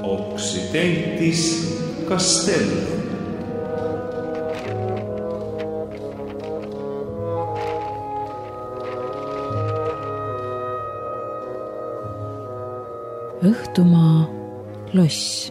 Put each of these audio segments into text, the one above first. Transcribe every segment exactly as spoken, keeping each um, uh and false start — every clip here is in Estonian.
Occidentis Castellum. Õhtumaa loss.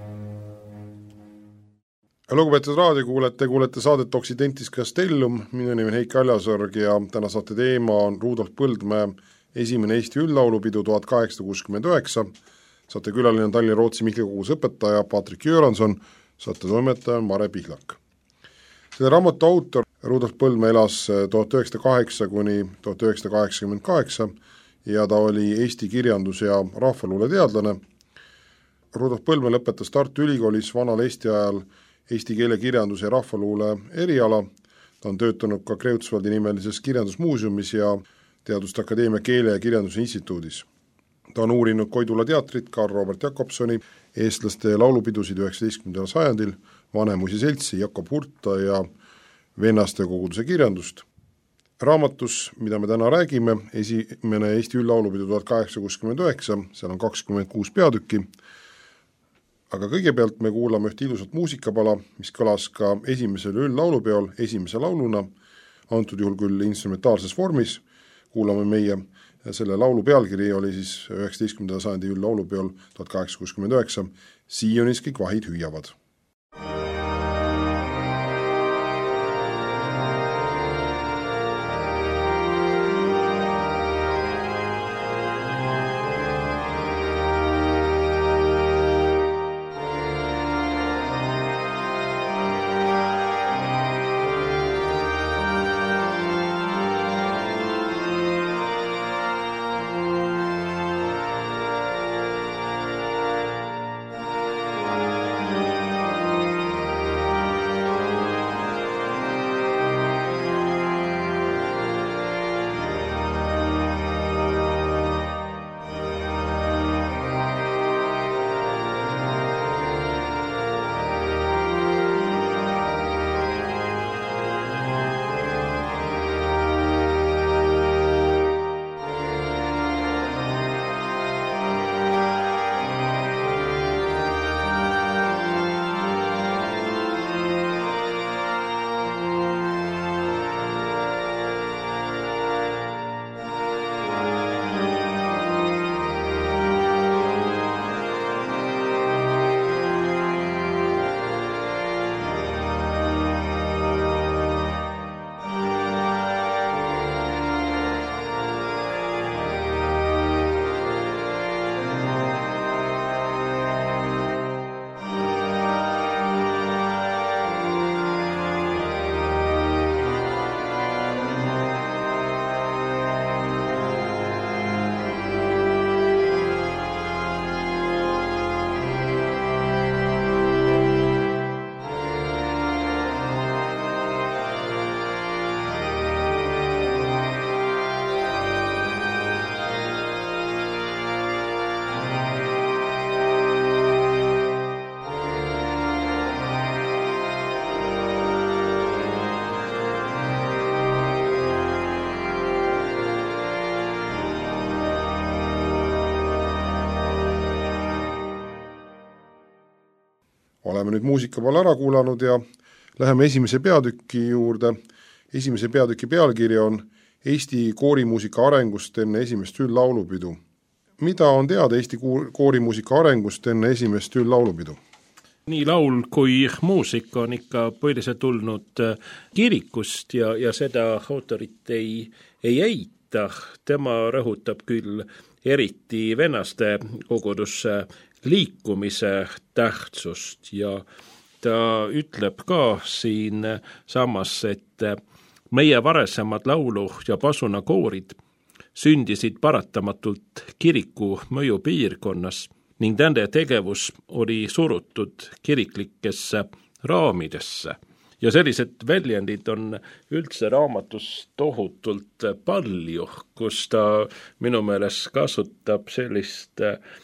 Lugupeetud raadiokuulajad, te kuulete saadet Occidentis Castellum, minu nimi on Heiki Aljasorg ja täna saate teema on Rudolf Põldmäe esimene Eesti üldlaulupidu tuhat kaheksasada kuuskümmend üheksa. Saate külaline on Tallinna Rootsi Mihkli kogus õpetaja Patrik Jöranson, saate toimetaja Mare Pihlak. Selle raamatu autor Rudolf Põldmäe elas tuhat üheksasada kaheksa kuni tuhat üheksasada kaheksakümmend kaheksa ja ta oli Eesti kirjandus- ja rahvaluule teadlane. Rudolf Põldmäe lõpetas Tartu Ülikoolis vanal Eesti ajal Eesti keele kirjanduse ja rahvaluule eriala. Ta on töötanud ka Kreutzwaldi nimelises kirjandusmuuseumis ja Teaduste Akadeemia keele- ja kirjanduse instituudis. Ta on uurinud Koidula teatrit, Karl Robert Jakobsoni, eestlaste laulupidusid üheksateistkümnendal sajandil, Vanemuisi seltsi, Jakob Hurta ja vennaste koguduse kirjandust. Raamatus, mida me täna räägime, esimene Eesti üldlaulupidu tuhat kaheksasada kuuskümmend üheksa, seal on kakskümmend kuus peatükki, aga kõigepealt me kuulame üht ilusat muusikapala, mis kõlas ka esimesel üldlaulupeol esimese lauluna, antud juhul küll instrumentaalses vormis. Kuulame meie, selle laulu pealkiri oli siis üheksateistkümnenda sajandi üldlaulupeol tuhat kaheksasada kuuskümmend üheksa, Siionis kõik vahid hüüavad. Oleme nüüd muusikapala ära kuulanud ja läheme esimese peatüki juurde. Esimese peatüki pealkiri on Eesti koorimuusika arengust enne esimest üldlaulupidu. Mida on teada Eesti koorimuusika arengust enne esimest üldlaulupidu? Nii laul kui muusik on ikka põhiliselt tulnud kirikust ja, ja seda autorit ei, ei eita. Tema rõhutab küll eriti vennaste kogudusse liikumise tähtsust ja ta ütleb ka siin samas, et meie varesemad laulu- ja pasunakoorid sündisid paratamatult kiriku mõju piirkonnas ning nende tegevus oli surutud kiriklikesse raamidesse. Ja sellised väljendid on üldse raamatus tohutult palju, kus ta minu meelest kasutab sellist,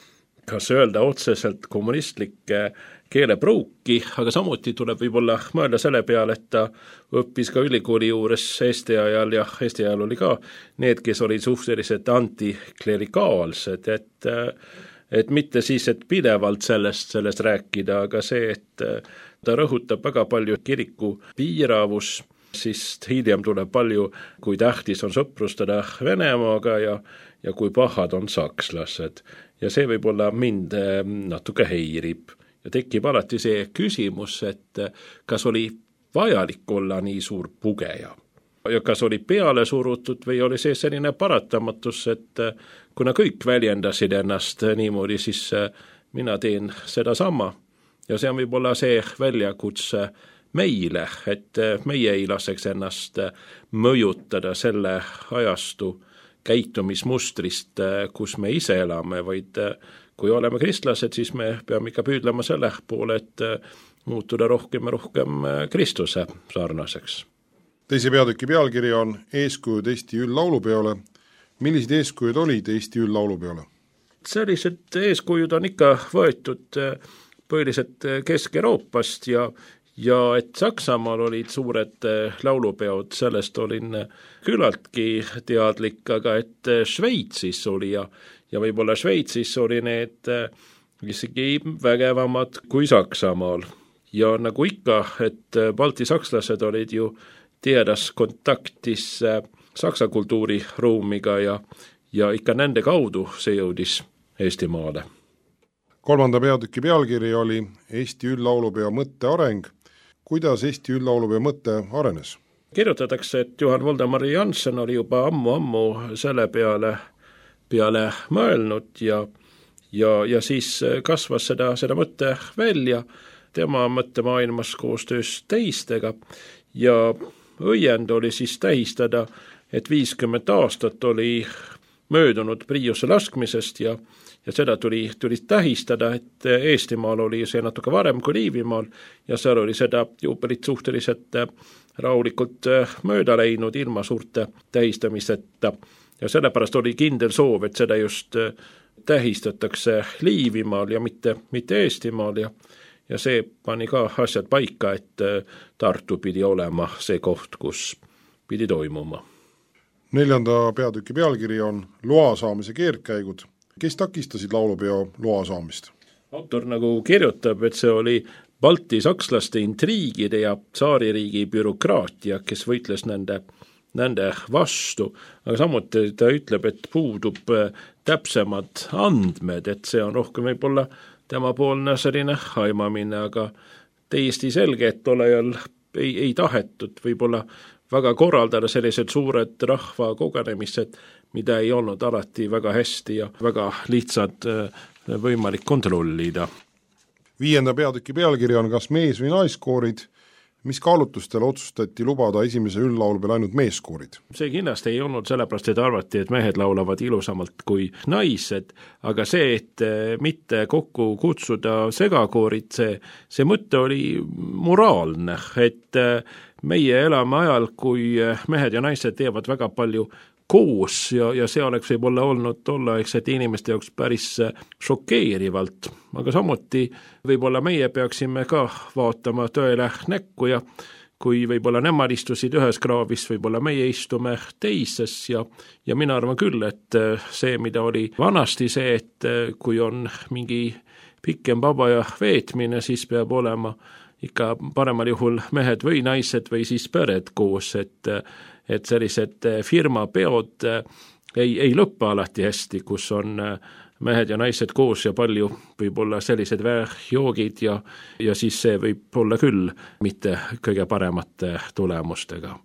kas öelda otseselt kommunistlikke keelepruuki, aga samuti tuleb võib-olla mõelda selle peale, et ta õppis ka ülikooli juures Eesti ajal ja Eesti ajal oli ka need, kes olid suhteliselt antiklerikaalsed, et, et mitte siis, et pidevalt sellest, sellest rääkida, aga see, et ta rõhutab väga palju kiriku piiravus, siis hiljem tuleb palju, kui tähtis on sõprustada Venemaaga ja, ja kui pahad on sakslased. Ja see võib-olla mind natuke häirib. Ja tekib alati see küsimus, et kas oli vajalik olla nii suur pugeja. Ja kas oli peale surutud või oli see selline paratamatus, et kuna kõik väljendasid ennast niimoodi, siis mina teen seda sama. Ja see on võib-olla see väljakutse meile, et meie ei laseks ennast mõjutada selle ajastu käitumismustrist, kus me ise elame, vaid kui oleme kristlased, siis me peame ikka püüdlema selle poole, et muutuda rohkem ja rohkem Kristuse sarnaseks. Teise peatüki pealkiri on Eeskujud Eesti üldlaulupeole. Millised eeskujud olid Eesti üldlaulupeole? Sellised eeskujud on ikka võetud põhiliselt Kesk-Euroopast ja Ja et Saksamaal olid suured laulupeod, sellest olin küllaltki teadlik, aga et Šveitsis oli ja, ja võib-olla Šveitsis oli need isegi vägevamad kui Saksamaal. Ja nagu ikka, et Balti sakslased olid ju tihedas kontaktis saksa kultuuriruumiga ja, ja ikka nende kaudu see jõudis Eestimaale. Kolmanda peatüki pealkiri oli Eesti üldlaulupeo mõtte areng. Kuidas Eesti üldlaulupeo mõtte arenes? Kirjutatakse, et Johan Voldemar Jansen oli juba ammu-ammu selle peale, peale mõelnud ja, ja, ja siis kasvas seda, seda mõtte välja tema mõttemaailmas koostöös teistega ja õiend oli siis tähistada, et viiskümmend aastat oli möödunud Priiuse laskmisest ja Ja seda tuli, tuli tähistada, et Eestimaal oli see natuke varem kui Liivimaal ja seal oli seda juubelit suhteliselt rahulikult mööda läinud ilma suurte tähistamiseta. Ja sellepärast oli kindel soov, et seda just tähistatakse Liivimaal ja mitte, mitte Eestimaal ja, ja see pani ka asjad paika, et Tartu pidi olema see koht, kus pidi toimuma. Neljanda peatüki pealkiri on Loa saamise keerdkäigud. Kes takistasid laulupeo loa saamist? Autor nagu kirjutab, et see oli Balti sakslaste intriigide ja tsaaririigi bürokraatia, kes võitles nende, nende vastu. Aga samuti ta ütleb, et puudub täpsemad andmed, et see on rohkem võib-olla temapoolne selline haimamine, aga täiesti selge, et olejal ei, ei tahetud võib-olla väga korraldada sellised suured rahva kogenemised, mida ei olnud alati väga hästi ja väga lihtsalt võimalik kontrollida. Viienda peatüki pealkiri on kas mees- või naiskoorid. Mis kaalutlustel otsustati lubada esimese üldlaulupeel ainult meeskoorid? See kindlasti ei olnud sellepärast, et arvati, et mehed laulavad ilusamalt kui naised, aga see, et mitte kokku kutsuda segakoorid, see, see mõte oli moraalne, et meie elame ajal, kui mehed ja naised teevad väga palju koos ja, ja see oleks võib-olla olnud tolleaegsete inimeste jaoks päris šokeerivalt, aga samuti võib-olla meie peaksime ka vaatama tõele näkku ja kui võib-olla nemad istusid ühes kraavis, võib-olla meie istume teises ja, ja mina arvan küll, et see, mida oli vanasti see, et kui on mingi pikem vaba ja veetmine, siis peab olema ikka paremal juhul mehed või naised või siis pered koos, et et sellised firmapeod ei, ei lõppa alati hästi, kus on mehed ja naised koos ja palju võib-olla sellised väärjoogid ja, ja siis see võib olla küll mitte kõige paremate tulemustega.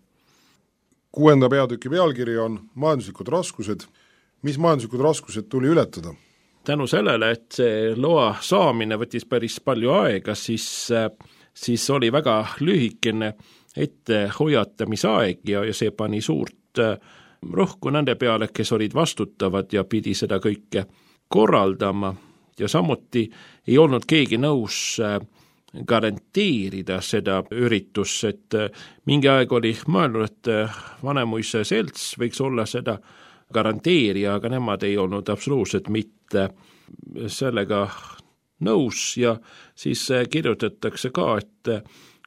Kuuenda peatüki pealkiri on majanduslikud raskused. Mis majanduslikud raskused tuli ületada? Tänu sellele, et see loa saamine võttis päris palju aega, siis, siis oli väga lühikene ette hoiatamisaeg ja, ja see pani suurt rohku nende peale, kes olid vastutavad ja pidi seda kõike korraldama ja samuti ei olnud keegi nõus garanteerida seda üritus, et mingi aeg oli mõelnud, et Vanemuise selts võiks olla seda garanteerija, aga nemad ei olnud absoluutselt mitte sellega nõus ja siis kirjutatakse ka, et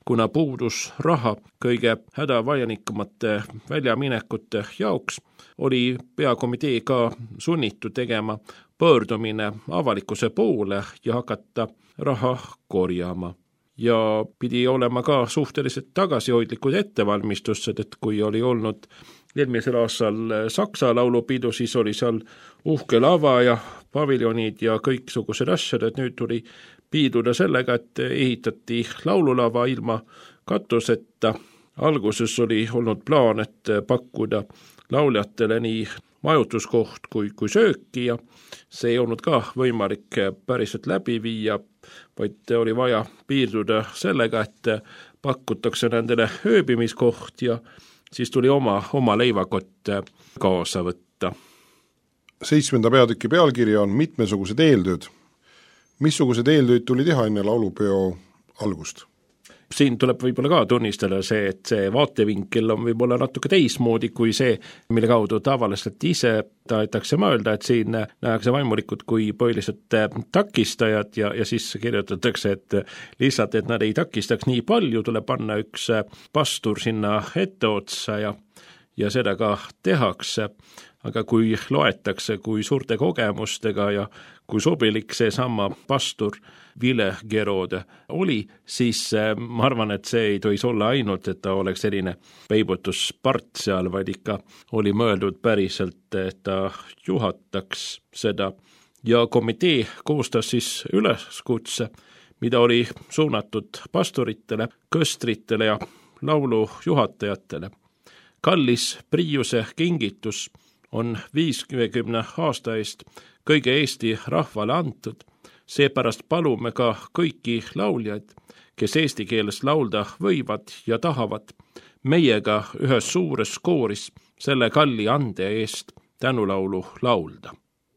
kuna puudus raha kõige hädavajalikumate väljaminekute jaoks, oli peakomitee ka sunnitud tegema pöördumine avalikkuse poole ja hakata raha korjama. Ja pidi olema ka suhteliselt tagasihoidlikud ettevalmistused, et kui oli olnud eelmisel aastal Saksa laulupidu, siis oli seal uhke lava ja paviljonid ja kõiksugused asjad, et nüüd tuli piiduda sellega, et ehitati laululava ilma katuseta. Alguses oli olnud plaan, et pakkuda lauljatele nii majutuskoht kui, kui sööki ja see ei olnud ka võimalik päriselt läbi viia, vaid oli vaja piirduda sellega, et pakutakse nendele ööbimiskoht ja siis tuli oma, oma leivakott kaasa võtta. Seitsmenda peatüki pealkiri on mitmesugused eeltööd. Missugused eeltööd tuli teha enne laulupeo algust? Siin tuleb võib-olla ka tunnistada see, et see vaatevinkel on võib-olla natuke teismoodi kui see, mille kaudu tavaliselt ise tahetakse mõelda, et siin nähakse vaimulikud kui põhilised takistajad ja, ja siis kirjutatakse, et lihtsalt, et nad ei takistaks nii palju, tuleb panna üks pastur sinna etteotsa ja, ja seda ka tehakse. Aga kui loetakse, kui suurte kogemustega ja kui sobilik see sama pastor Ville Gerode oli, siis ma arvan, et see ei tohiks olla ainult, et ta oleks selline peibutuspart seal, vaid ikka oli mõeldud päriselt, et ta juhataks seda. Ja komitee koostas siis üleskutse, mida oli suunatud pastoritele, kõstritele ja laulujuhatajatele. Kallis Priiuse kingitus on viiskümmend aasta eest kõige Eesti rahvale antud, seepärast palume ka kõiki lauljaid, kes eesti keeles laulda võivad ja tahavad, meiega ühes suures kooris selle kalli ande eest tänulaulu laulda.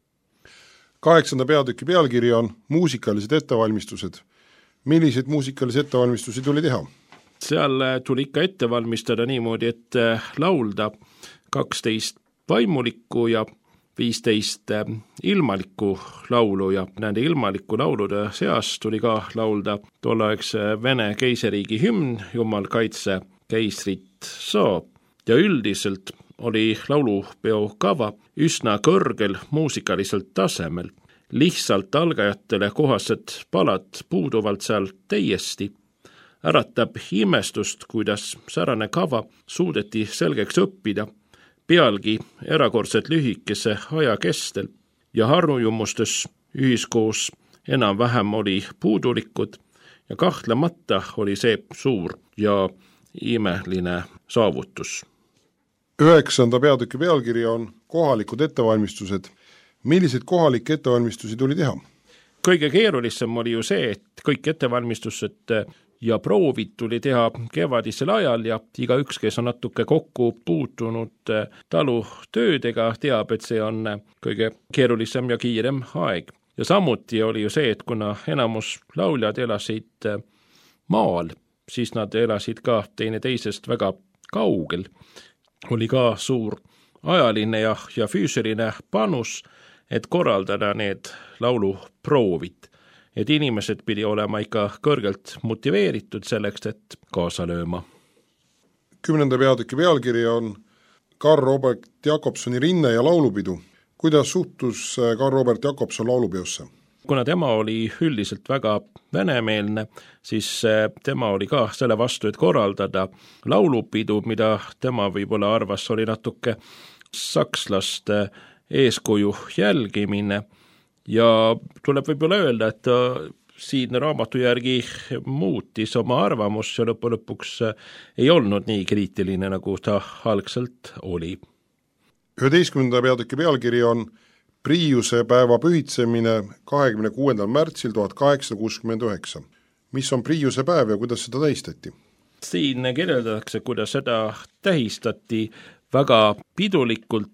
Kaheksanda peatüki pealkiri on muusikalised ettevalmistused. Milliseid muusikalisi ettevalmistusi tuli teha? Seal tuli ikka ettevalmistada niimoodi, et laulda kaksteist vaimulikku ja viisteist ilmalikku laulu ja nende ilmalikku laulude seas tuli ka laulda tolleaegse Vene keiseriigi hümn Jumal kaitse keisrit saab ja üldiselt oli laulupeo kava üsna kõrgel muusikaliselt tasemel. Lihtsalt algajatele kohased palad puuduvalt seal täiesti. Äratab imestust, kuidas särane kava suudeti selgeks õppida, pealgi erakordselt lühikese aja kestel ja harjumustes ühiskoos enam-vähem oli puudulikud ja kahtlemata oli see suur ja imeline saavutus. Üheksanda peatüki pealkiri on kohalikud ettevalmistused. Milliseid kohalikke ettevalmistusi tuli teha? Kõige keerulisem oli ju see, et kõik ettevalmistused ja proovid tuli teha kevadisel ajal ja iga üks, kes on natuke kokku puutunud talutöödega, teab, et see on kõige keerulisem ja kiirem aeg. Ja samuti oli ju see, et kuna enamus lauljad elasid maal, siis nad elasid ka teine teisest väga kaugel. Oli ka suur ajaline ja, ja füüsiline panus, et korraldada need lauluproovid. Et inimesed pidi olema ikka kõrgelt motiveeritud selleks, et kaasa lööma. Kümnenda peatüki pealkiri on Karl Robert Jakobsoni Rinne ja laulupidu. Kuidas suhtus Karl Robert Jakobson laulupeosse? Kuna tema oli üldiselt väga venemeelne, siis tema oli ka selle vastu, et korraldada laulupidu, mida tema võib-olla arvas oli natuke sakslaste eeskuju jälgimine. Ja tuleb võib-olla öelda, et ta siin raamatu järgi muutis oma arvamus ja lõpu lõpuks ei olnud nii kriitiline, nagu ta algselt oli. üheteistkümnenda peatüki pealkiri on Priiuse päeva pühitsemine kahekümne kuuendal märtsil tuhat kaheksasada kuuskümmend üheksa. Mis on Priiuse päev ja kuidas seda tähistati? Siin kirjeldatakse, kuidas seda tähistati väga pidulikult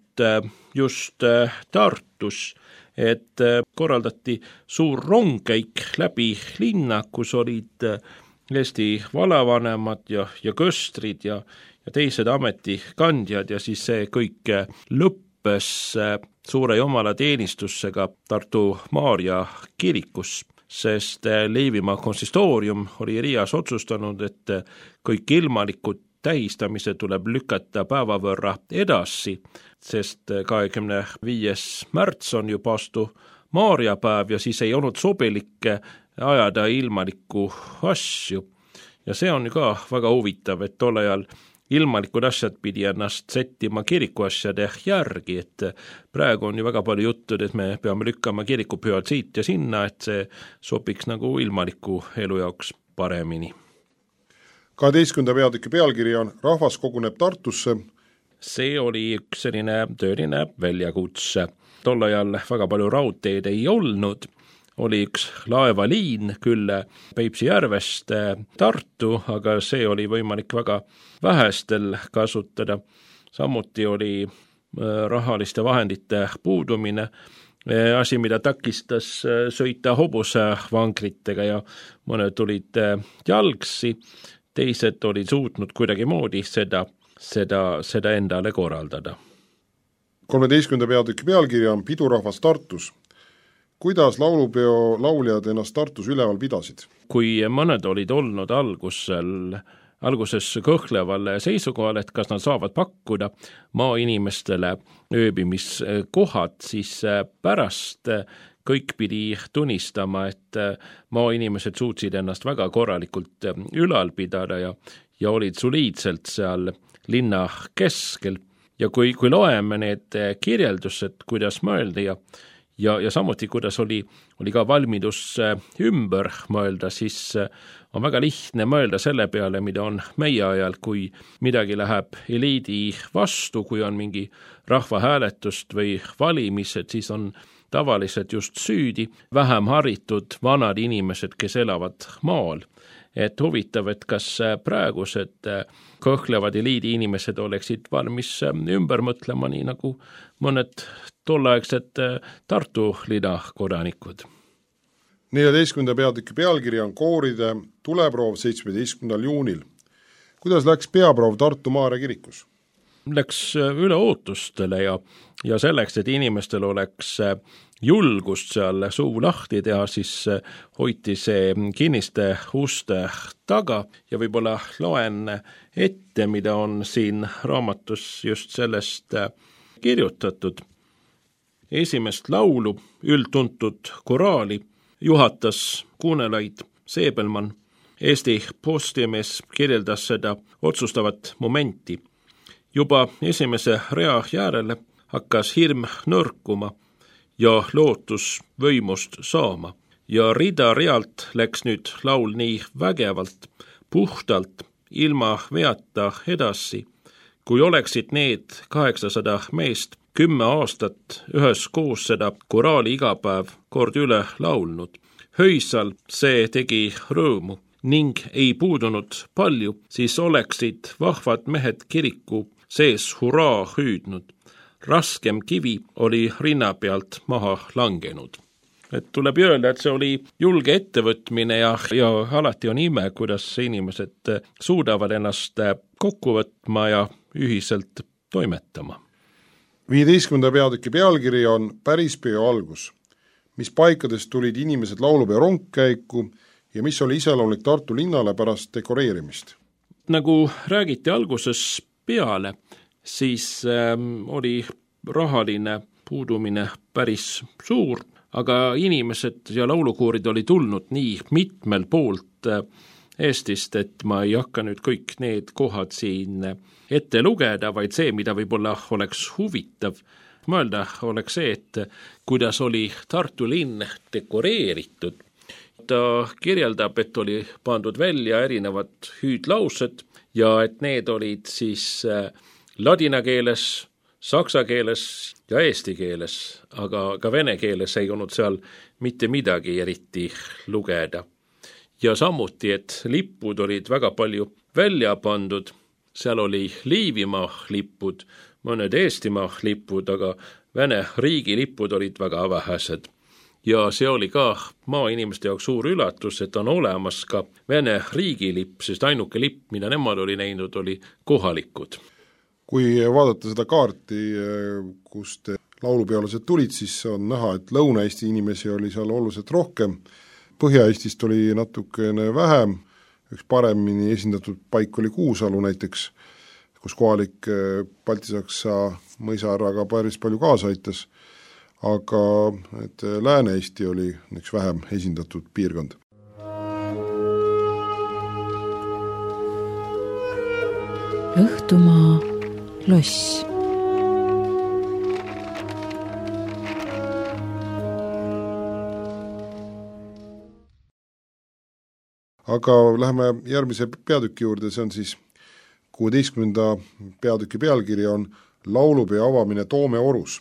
just Tartus, et korraldati suur rongkäik läbi linna, kus olid Eesti valavanemad ja, ja kõstrid ja, ja teised ametikandjad ja siis see kõik lõppes suure jumala teenistusega Tartu Maarja kirikus. sest Liivimaa konsistoorium oli Riias otsustanud, et kõik ilmalikud tähistamise tuleb lükata päeva võrra edasi, sest kahekümne viies märts on juba astu Maarja päev ja siis ei olnud sobilik ajada ilmalikku asju. Ja see on ka väga huvitav, et tol ajal ilmalikud asjad pidi ennast settima kirikuasjade järgi, et praegu on ju väga palju juttud, et me peame lükkama kirikupühad siit ja sinna, et see sobiks nagu ilmaliku elu jaoks paremini. kaheteistkümnenda peatüki pealkiri on Rahvas koguneb Tartusse. See oli üks selline tööline väljakutse. Tol ajal väga palju raudteed ei olnud, oli üks laevaliin küll Peipsi järvest Tartu, aga see oli võimalik väga vähestel kasutada. Samuti oli rahaliste vahendite puudumine, asi, mida takistas sõita hobuse vankritega ja mõned tulid jalgsi, teised olid suutnud kuidagi moodi seda, seda, seda endale korraldada. kolmeteistkümnenda peatüki pealkiri on Pidurahvas Tartus. Kuidas laulupeo lauljad ennast Tartus üleval pidasid? Kui mõned olid olnud algusel, alguses kõhkleval seisukohal, et kas nad saavad pakkuda maainimestele ööbimiskohad, siis pärast kõik pidi tunnistama, et maainimesed suutsid ennast väga korralikult ülal pidada ja, ja olid soliidselt seal linna keskel. Ja kui, kui loeme need kirjeldused, kuidas mõeldi ja Ja, ja samuti, kuidas oli, oli ka valmidus ümber mõelda, siis on väga lihtne mõelda selle peale, mida on meie ajal, kui midagi läheb eliidi vastu, kui on mingi rahvahääletust või valimised, siis on tavaliselt just süüdi vähem haritud vanad inimesed, kes elavad maal. Et huvitav, et kas praegused kõhklevad eliidi inimesed oleksid valmis ümber mõtlema, nii nagu mõned tolleaegsed Tartu linna kodanikud. neljateistkümnenda peatüki pealkiri on kooride tuleproov seitsmeteistkümnendal juunil. Kuidas läks peaproov Tartu Maarja kirikus? Läks üle ootustele ja, ja selleks, et inimestel oleks julgust seal suu lahti teha, siis hoiti see kinniste uste taga ja võib-olla loen ette, mida on siin raamatus just sellest kirjutatud. Esimest laulu, üldtuntud koraali, juhatas Kuunelaid Seebelmann. Eesti Postimees kirjeldas seda otsustavat momenti. Juba esimese rea jäärele hakkas hirm nõrkuma ja lootus võimust saama. Ja rida realt läks nüüd laul nii vägevalt, puhtalt, ilma veata edasi, kui oleksid need kaheksasada meest kümme aastat ühes koos seda koraali igapäev kord üle laulnud. Höisal see tegi rõõmu ning ei puudunud palju, siis oleksid vahvad mehed kiriku sees huraa hüüdnud. Raskem kivi oli rinna pealt maha langenud. Et tuleb öelda, et see oli julge ettevõtmine ja, ja alati on ime, kuidas inimesed suudavad ennast kokku võtma ja ühiselt toimetama. viieteistkümnenda peatüki pealkiri on Päris peo algus. Mis paikades tulid inimesed laulupeo rongkäiku ja mis oli iseloomulik Tartu linnale pärast dekoreerimist? Nagu räägiti alguses peale, siis ähm, oli rahaline puudumine päris suur, aga inimesed ja laulukoorid oli tulnud nii mitmel poolt äh, Eestist, et ma ei hakka nüüd kõik need kohad siin ette lugeda, vaid see, mida võib-olla oleks huvitav mõelda, oleks see, et kuidas oli Tartu linn dekoreeritud. Ta kirjeldab, et oli pandud välja erinevad hüüdlaused ja et need olid siis ladina keeles, saksa keeles ja eesti keeles, aga ka vene keeles ei olnud seal mitte midagi eriti lugeda. Ja samuti, et lippud olid väga palju välja pandud, seal oli Liivimaa lippud, mõned Eestimaa lippud, aga Vene riigi lippud olid väga vähesed. Ja see oli ka maainimeste jaoks suur üllatus, et on olemas ka Vene riigi lipp, sest ainuke lipp, mida nemad oli näinud, oli kohalikud. Kui vaadata seda kaarti, kust laulupeolased tulid, siis on näha, et Lõuna-Eesti inimesi oli seal oluliselt rohkem. Põhja-Eestist oli natukene vähem, üks paremini esindatud paik oli Kuusalu näiteks, kus kohalik Balti-Saksa mõisaarraga päris palju kaasa aitas, aga et Lääne-Eesti oli üks vähem esindatud piirkond. Õhtumaa loss. Aga läheme järgmise peatüki juurde, see on siis kuueteistkümnenda peatüki pealkiri on Laulupeo avamine Toomeorus.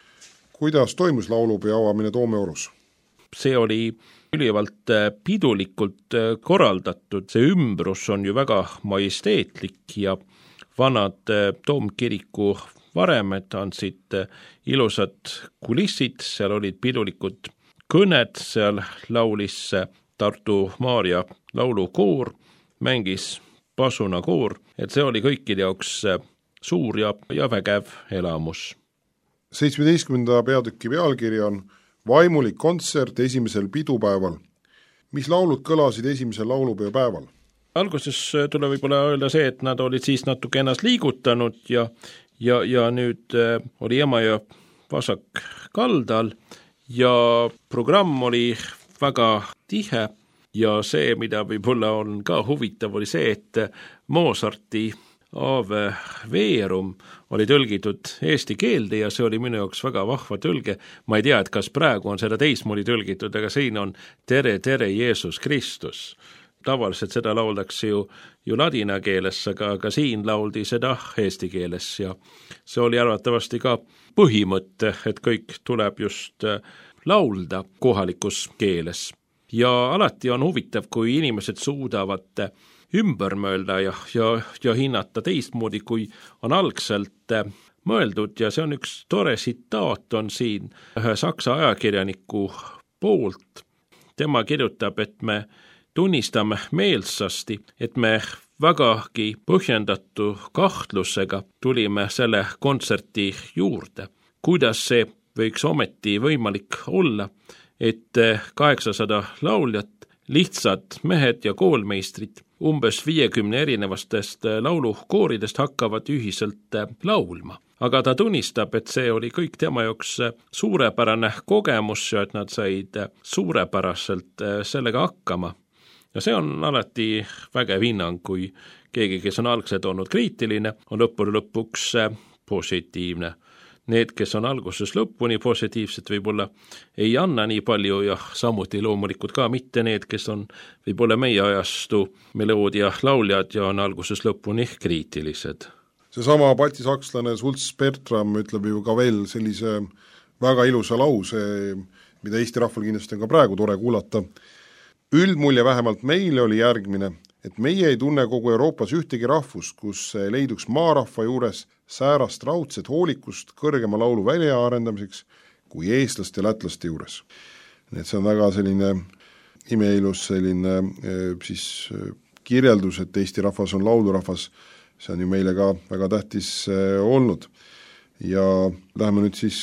Kuidas toimus laulupeo avamine Toomeorus? See oli ülivalt pidulikult korraldatud, see ümbrus on ju väga majesteetlik ja vanad toomkiriku varemed andsid ilusad kulissid, seal olid pidulikud kõned, seal laulis Tartu Maarja laulukoor, mängis pasunakoor, et see oli kõikide jaoks suur ja, ja vägev elamus. seitsmeteistkümnenda peatüki pealkiri on Vaimulik kontsert esimesel pidupäeval. Mis laulud kõlasid esimesel laulupeo päeval? Alguses tuleb võib-olla öelda see, et nad olid siis natuke ennast liigutanud ja, ja, ja nüüd oli Emajõe vasak kaldal ja programm oli väga tihe ja see, mida võib-olla on ka huvitav, oli see, et Mozarti Ave Verum oli tõlgitud eesti keelde ja see oli minu jaoks väga vahva tõlge. Ma ei tea, et kas praegu on seda teismoodi tõlgitud, aga siin on Tere, tere, Jeesus Kristus. Tavaliselt seda lauldakse ju, ju ladina keeles, aga, aga siin lauldi seda eesti keeles ja see oli arvatavasti ka põhimõte, et kõik tuleb just laulda kohalikus keeles. Ja alati on huvitav, kui inimesed suudavad ümber mõelda ja, ja, ja hinnata teistmoodi, kui on algselt mõeldud ja see on üks tore tsitaat on siin ühe saksa ajakirjaniku poolt. Tema kirjutab, et me tunnistame meelsasti, et me vägagi põhjendatu kahtlusega tulime selle kontserti juurde. Kuidas see võiks ometi võimalik olla, et kaheksasada lauljat, lihtsad mehed ja koolmeistrid umbes viiekümne erinevastest laulukooridest hakkavad ühiselt laulma. Aga ta tunnistab, et see oli kõik tema jaoks suurepärane kogemus ja et nad said suurepäraselt sellega hakkama. Ja see on alati vägev hinnang, kui keegi, kes on algselt olnud kriitiline, on lõppude lõpuks positiivne. Need, kes on alguses lõpuni positiivsed, võib-olla ei anna nii palju ja samuti loomulikult ka mitte need, kes on võib-olla meie ajastu meloodia lauljad ja on alguses lõpuni kriitilised. Seesama baltisakslane Sulz Bertram ütleb ju ka veel sellise väga ilusa lause, mida Eesti rahval kindlasti on ka praegu tore kuulata. Üldmulje vähemalt meile oli järgmine, et meie ei tunne kogu Euroopas ühtegi rahvust, kus leiduks maarahva juures säärast raudset hoolikust kõrgema laulu välja arendamiseks kui eestlaste ja lätlaste juures. Nii et see on väga selline imeilus selline siis kirjeldus, et Eesti rahvas on laulurahvas, see on ju meile ka väga tähtis olnud. Ja läheme nüüd siis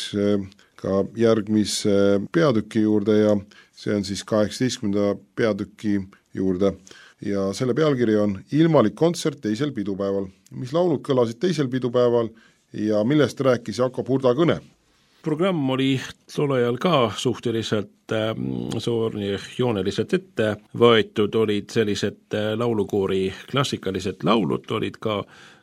ka järgmise peatüki juurde ja see on siis kaheksateistkümnenda peatüki juurde ja selle pealkiri on Ilmalik kontsert teisel pidupäeval. Mis laulud kõlasid teisel pidupäeval ja millest rääkis Jakob Hurda kõne? Programm oli tol ajal ka suhteliselt äh, jooneliselt ette võetud, olid sellised laulukoori klassikalised laulud, olid ka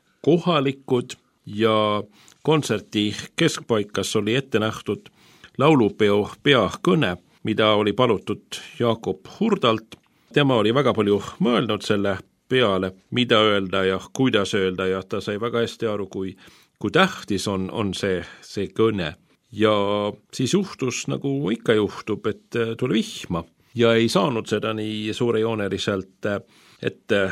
kohalikud ja kontserti keskpaikas oli ette nähtud laulupeo peakõne, mida oli palutud Jakob Hurdalt. Tema oli väga palju mõelnud selle peale, mida öelda ja kuidas öelda ja ta sai väga hästi aru, kui, kui tähtis on, on see, see kõne. Ja siis juhtus, nagu ikka juhtub, et tuli vihma ja ei saanud seda nii suurejooneliselt ette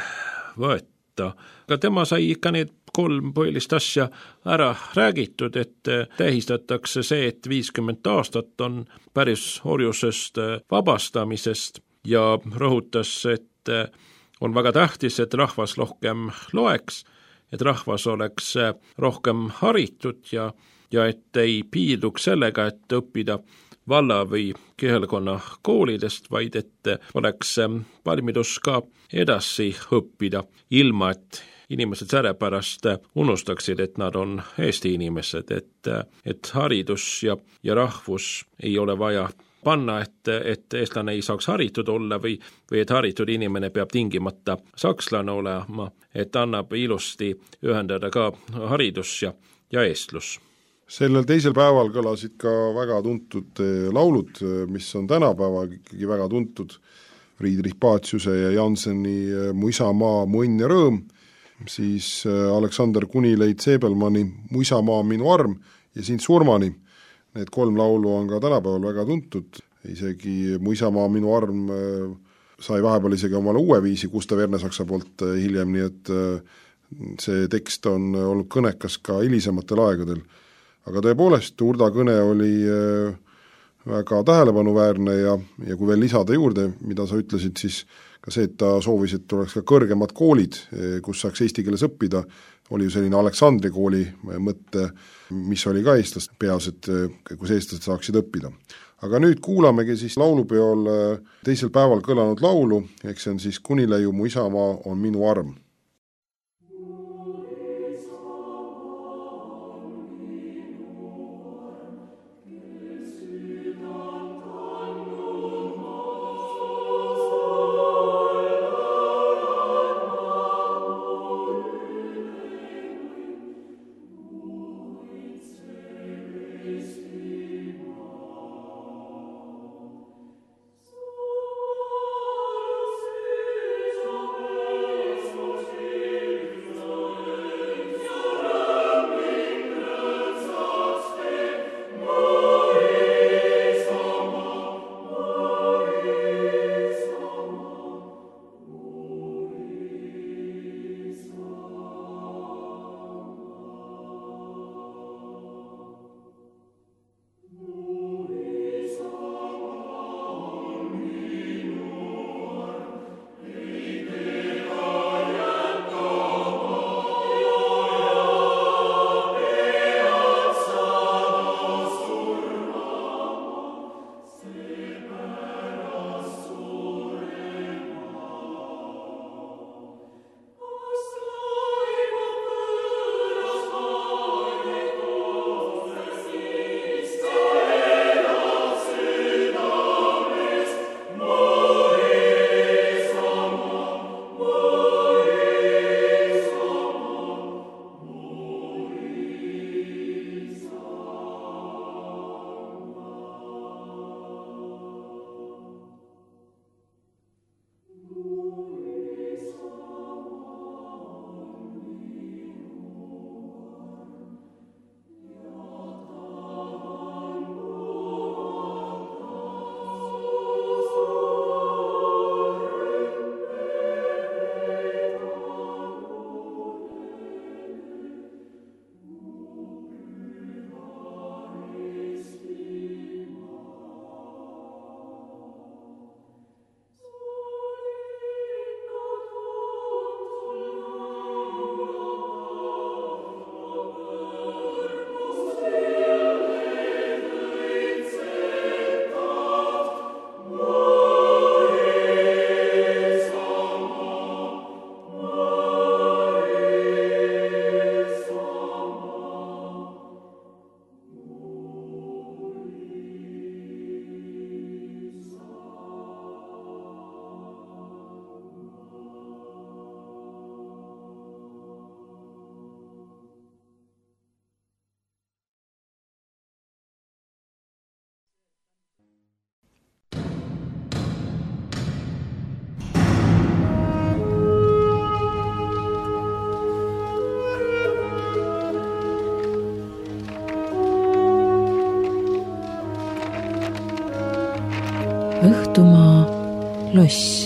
võtta. Aga tema sai ikka need kolm põhilist asja ära räägitud, et tähistatakse see, et viiskümmend aastat on päris orjusest vabastamisest ja rõhutas, et on väga tähtis, et rahvas rohkem loeks, et rahvas oleks rohkem haritud ja, ja et ei piirduks sellega, et õppida valla või kihelkonna koolidest, vaid et oleks valmidus ka edasi õppida, ilma et inimesed sellepärast unustaksid, et nad on Eesti inimesed, et, et haridus ja, ja rahvus ei ole vaja panna, et, et eestlane ei saaks haritud olla või, või et haritud inimene peab tingimata sakslane olema, et annab ilusti ühendada ka haridus ja, ja eestlus. Sellel teisel päeval kõlasid ka väga tuntud laulud, mis on tänapäeval ikkagi väga tuntud, Friedrich Paciuse ja Janseni Mu isamaa, mu õnn ja rõõm, siis Aleksander Kunileit Seebelmanni Mu isamaa, minu arm ja Sind surmani. Need kolm laulu on ka tänapäeval väga tuntud, isegi Mu isamaa, minu arm sai vahepeal isegi omale uue viisi Gustav Ernesaksa poolt hiljem, nii et see tekst on olnud kõnekas ka hilisematel aegadel. Aga tõepoolest, Urda kõne oli väga tähelepanuväärne ja, ja kui veel lisada juurde, mida sa ütlesid, siis ka see, et ta soovis, et oleks ka kõrgemad koolid, kus saaks eesti keeles õppida, oli ju selline Aleksandri kooli mõtte, mis oli ka eestlast peas, et kus eestlased saaksid õppida. Aga nüüd kuulamegi siis laulupeol teisel päeval kõlanud laulu, eks see on siis Kunileiu Mu isamaa on minu arm. Õhtumaa loss.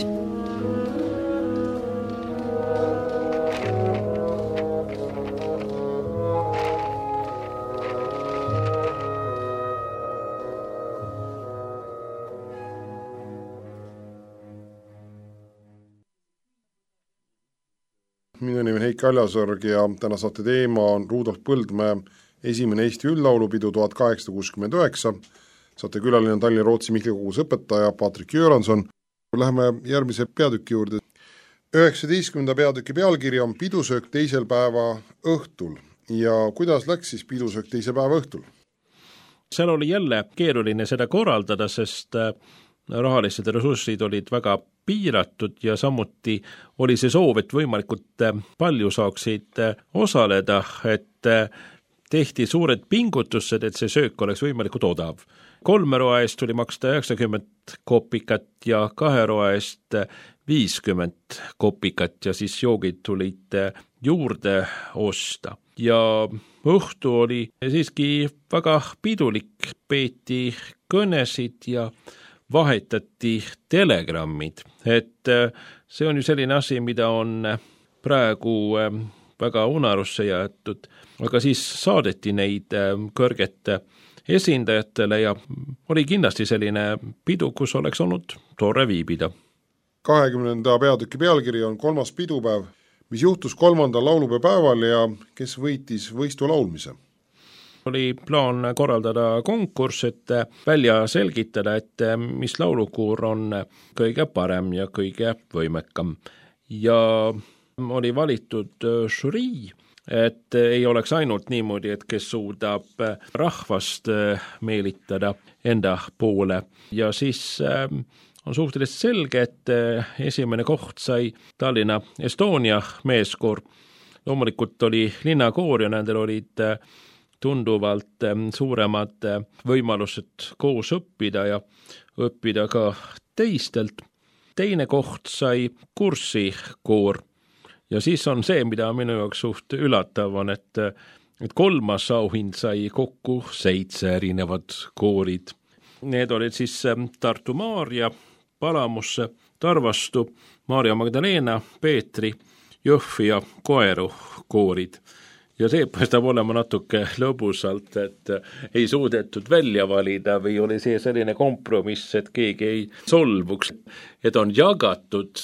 Minu nimi on Heiki Aljasorg ja täna saate teema on Rudolf Põldmäe esimene Eesti üldlaulupidu tuhat kaheksasada kuuskümmend üheksa. saate külaline on Tallinna Rootsi Mihkli koguduse õpetaja Patrik Jöranson. Läheme järgmise peatüki juurde. üheksateistkümnenda peatüki pealkiri on pidusöök teisel päeva õhtul ja kuidas läks siis pidusöök teise päeva õhtul? Seal oli jälle keeruline seda korraldada, sest rahalised ressursid olid väga piiratud ja samuti oli see soov, et võimalikult palju saaksid osaleda, et tehti suured pingutused, et see söök oleks võimalikult odav. Kolme roa eest tuli maksta üheksakümmend kopikat ja kahe roa eest viiskümmend kopikat ja siis joogid tulid juurde osta. Ja õhtu oli siiski väga pidulik, peeti kõnesid ja vahetati telegrammid, et see on ju selline asi, mida on praegu väga unarusse jäetud, aga siis saadeti neid kõrgete esindajatele ja oli kindlasti selline pidu, kus oleks olnud tore viibida. kahekümnenda peatüki pealkiri on kolmas pidupäev, mis juhtus kolmandal laulupeo päeval ja kes võitis võistu laulmise? Oli plaan korraldada konkurss, et välja selgitada, et mis laulukuur on kõige parem ja kõige võimekam. Ja oli valitud žürii, et ei oleks ainult niimoodi, et kes suudab rahvast meelitada enda poole. Ja siis on suhteliselt selge, et esimene koht sai Tallinna Estonia meeskoor. Loomulikult oli linnakoor ja nendel olid tunduvalt suuremad võimalused koos õppida ja õppida ka teistelt. Teine koht sai kursikoor ja siis on see, mida minu jaoks suht üllatav on, et, et kolmas auhind sai kokku seitse erinevad koorid. Need olid siis Tartu Maarja, Palamusse, Tarvastu, Maarja Magdalena, Peetri, Jõhvi ja Koeru koorid. Ja see paistab olema natuke lõbusalt, et ei suudetud välja valida või oli see selline kompromiss, et keegi ei solvuks, et on jagatud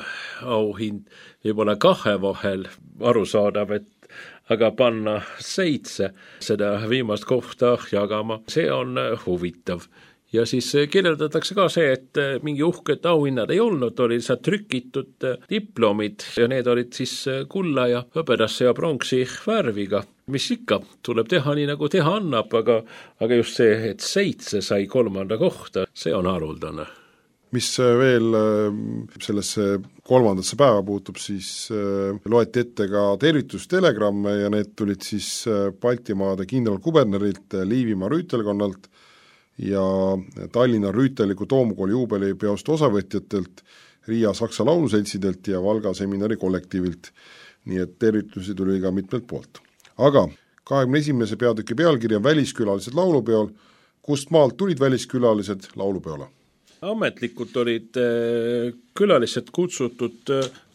auhind võib-olla kahe vahel arusaadav, et aga panna seitse seda viimast kohta jagama, see on huvitav. Ja siis kirjeldatakse ka see, et mingi uhked auhinnad ei olnud, oli lihtsalt trükitud diplomid ja need olid siis kulla ja hõbedasse ja pronksi värviga. Mis ikka, tuleb teha nii nagu teha annab, aga, aga just see, et seitse sai kolmanda kohta, see on haruldane. Mis veel sellesse kolmandasse päeva puutub, siis loeti ette ka tervitustelegramme ja need tulid siis Baltimaade kindralkubernerilt Liivimaa rüütelkonnalt ja Tallinna Rüüteliku Toomkooli juubelipeost osavõtjatelt, Riia Saksa lauluseltsidelt ja Valga seminari kollektiivilt, nii et tervitusi tuli ka mitmelt poolt. Aga kahekümne esimese peatüki pealkiri on väliskülalised laulupeol. Kust maalt tulid väliskülalised laulupeole? Ametlikult olid külalised kutsutud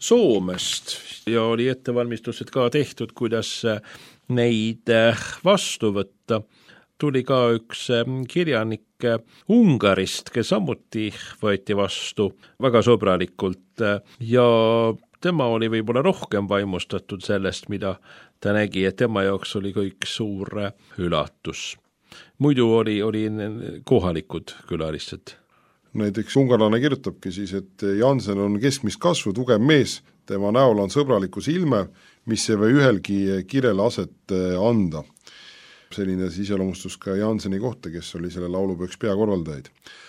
Soomest ja oli ettevalmistused ka tehtud, kuidas neid vastu võtta. Tuli ka üks kirjanik Ungarist, kes samuti võeti vastu väga sõbralikult ja tema oli võib-olla rohkem vaimustatud sellest, mida ta nägi, et tema jaoks oli kõik suur üllatus. Muidu oli, oli kohalikud külalised. Näiteks ungarlane kirjutabki siis, et Jansen on keskmist kasvu, tugev mees, tema näol on sõbralikus ilme, mis ei või ühelgi kirjale aset anda. Selline iseloomustus ka Janseni kohta, kes oli selle laulupeo üks peakorraldajaid.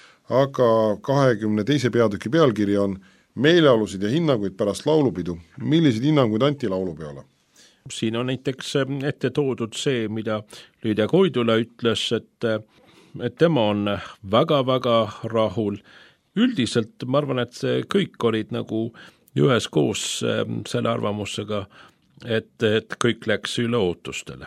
Aga kahekümne teise peatüki pealkiri on meeleolusid ja hinnanguid pärast laulupidu. Millised hinnanguid anti laulupeole? Siin on näiteks ette toodud see, mida Lydia Koidula ütles, et, et tema on väga-väga rahul. Üldiselt ma arvan, et see kõik olid nagu ühes koos selle arvamusega, et, et kõik läks üle ootustele.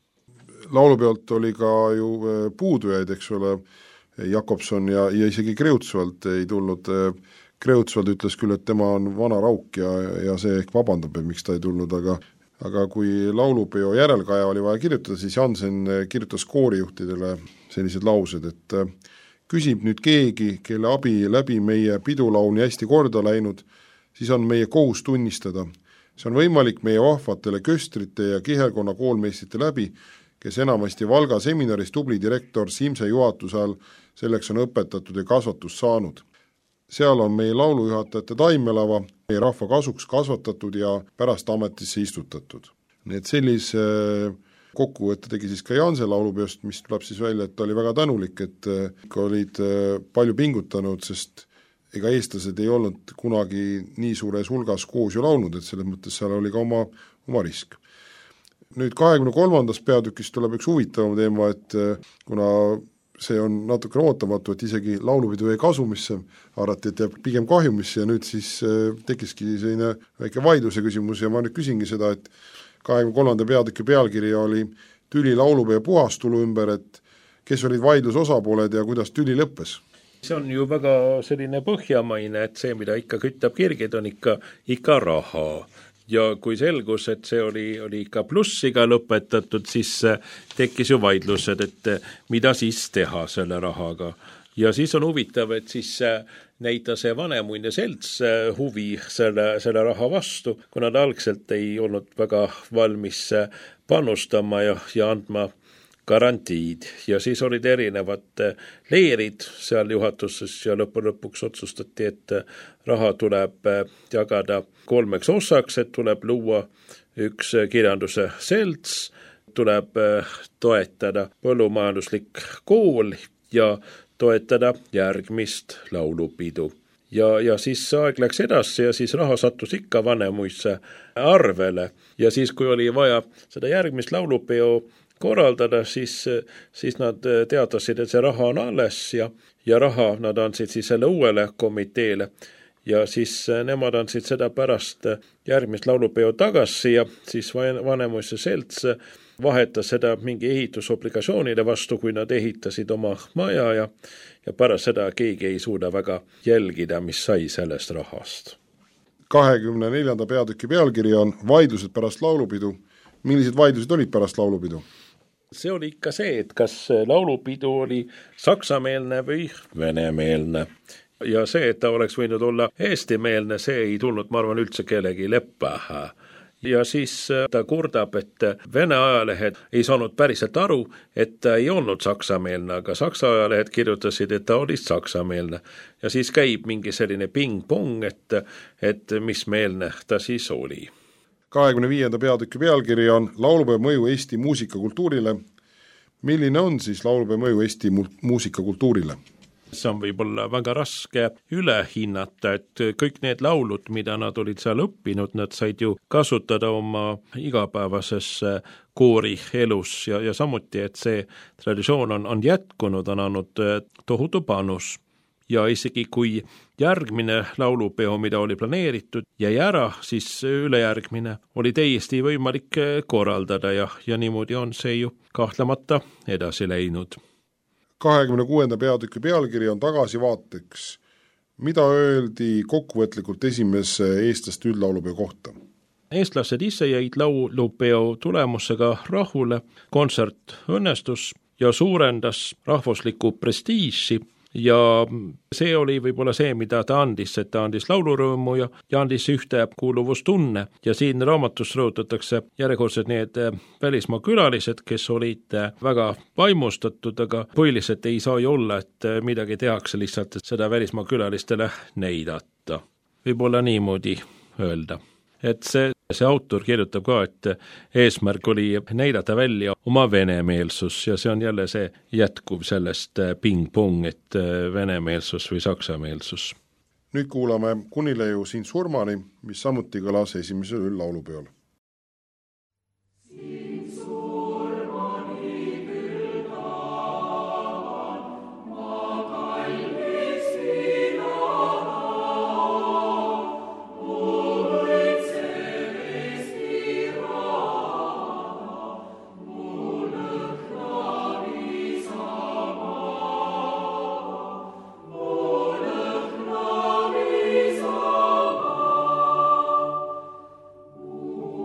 Laulupeolt oli ka ju puudujaid, eks ole, Jakobson ja, ja isegi Kreutzwald ei tulnud. Kreutzwald ütles küll, et tema on vana rauk ja, ja see ehk vabandab, miks ta ei tulnud, aga, aga kui laulupeo järelkaja oli vaja kirjutada, siis Jansen kirjutas koorijuhtidele sellised laused, et küsib nüüd keegi, kelle abi läbi meie pidulaul nii hästi korda läinud, siis on meie kohus tunnistada. See on võimalik meie vahvatele köstrite ja kihelkonna koolmeistrite läbi, kes enamasti Valga seminaris tubli direktor Simse juhatusel selleks on õpetatud ja kasvatust saanud. Seal on meie laulujuhatajate taimelava meie rahva kasuks kasvatatud ja pärast ametisse istutatud. Nii et sellise kokkuvõtte tegi siis ka Janse laulupeost, mis tuleb siis välja, et ta oli väga tänulik, et ikka olid palju pingutanud, sest ega eestlased ei olnud kunagi nii suures hulgas koos ju laulnud, et selles mõttes seal oli ka oma, oma risk. Nüüd kahekümne kolmandas peatükis tuleb üks huvitavam teema, et kuna see on natuke ootamatu, et isegi laulupidu jäi kasumisse, arvati, et jääb pigem kahjumisse ja nüüd siis tekiski selline väike vaidluse küsimus ja ma nüüd küsingi seda, et kahekümne kolmanda peatüki pealkiri oli tüli laulupeo puhastulu ümber, et kes olid vaidluse osapooled ja kuidas tüli lõppes? See on ju väga selline põhjamaine, et see, mida ikka kütab kirgid, on ikka, ikka raha. Ja kui selgus, et see oli, oli ikka plussiga lõpetatud, siis tekkis ju vaidlused, et mida siis teha selle rahaga. Ja siis on huvitav, et siis näita see vanemuine selts huvi selle, selle raha vastu, kuna ta algselt ei olnud väga valmis panustama ja, ja andma garantiid ja siis olid erinevad leerid seal juhatuses ja lõpu lõpuks otsustati, et raha tuleb jagada kolmeks osaks, et tuleb luua üks kirjanduse selts, tuleb toetada põllumajanduslik kool ja toetada järgmist laulupidu. Ja, ja siis aeg läks edasi ja siis raha sattus ikka vanemuisse arvele ja siis, kui oli vaja seda järgmist laulupeo korraldada, siis, siis nad teatasid, et see raha on alles ja, ja raha nad andsid siis selle uuele komiteele ja siis nemad andsid seda pärast järgmist laulupeo tagasi ja siis vanemuisse selts vahetas seda mingi ehitusobligatsioonide vastu, kui nad ehitasid oma maja ja, ja pärast seda keegi ei suuda väga jälgida, mis sai sellest rahast. kahekümne neljanda peatüki pealkiri on vaidlused pärast laulupidu. Millised vaidlused olid pärast laulupidu? See oli ikka see, et kas laulupidu oli saksameelne või venemeelne. Ja see, et ta oleks võinud olla eestimeelne, see ei tulnud, ma arvan, üldse kellegi leppähe. Ja siis ta kurdab, et vene ajalehed ei saanud päriselt aru, et ta ei olnud saksameelne, aga saksa ajalehed kirjutasid, et ta oli saksameelne. Ja siis käib mingi selline ping-pong, et, et mis meelne ta siis oli. kahekümne viienda peatüki pealkiri on laulupeo mõju Eesti muusikakultuurile. Milline on siis laulupeo mõju Eesti muusikakultuurile? See on võib-olla väga raske üle hinnata, et kõik need laulud, mida nad olid seal õppinud, nad said ju kasutada oma igapäevases koori elus ja, ja samuti, et see traditsioon on, on jätkunud, on andnud tohutu panus. Ja isegi kui järgmine laulupeo, mida oli planeeritud, jäi ära, siis ülejärgmine oli täiesti võimalik korraldada ja, ja niimoodi on see ju kahtlemata edasi läinud. kahekümne kuuenda peatüki pealkiri on tagasivaateks. Mida öeldi kokkuvõtlikult esimese eestlaste üldlaulupeo kohta? Eestlased ise jäid laulupeo tulemusega rahule, kontsert õnnestus ja suurendas rahvuslikku prestiiži. Ja see oli võib-olla see, mida ta andis, et ta andis laulurõõmu ja, ja andis ühte kuuluvustunne. Ja siin raamatus rõhutatakse järjekordselt need välismaa külalised, kes olid väga vaimustatud, aga põhiliselt ei saa ju olla, et midagi tehakse lihtsalt, et seda välismaa külalistele näidata. Võib-olla niimoodi öelda. Et see, see autor kirjutab ka, et eesmärk oli näidata välja oma venemeelsus ja see on jälle see jätkuv sellest ping-pong, et venemeelsus või saksameelsus. Nüüd kuulame Kunileiu Sind surmani, mis samuti kõlas esimesel üldlaulupeol. Oh